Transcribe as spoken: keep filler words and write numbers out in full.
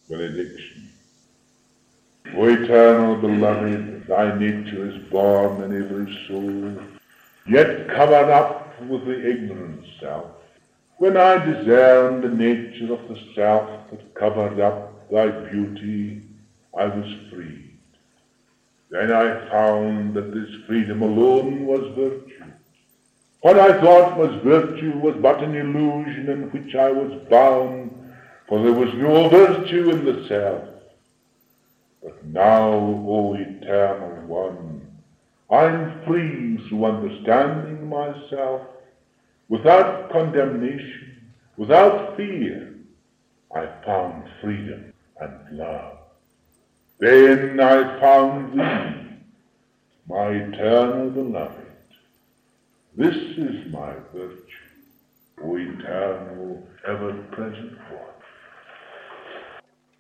Benediction. O eternal beloved, thy nature is born in every soul, yet covered up with the ignorant self. When I discerned the nature of the self that covered up thy beauty, I was freed. Then I found that this freedom alone was virtue. What I thought was virtue was but an illusion in which I was bound, for there was no virtue in the self. But now, O Eternal One, I am free through understanding myself, without condemnation, without fear. I found freedom and love. Then I found thee, my eternal beloved. This is my virtue, O eternal, ever-present one.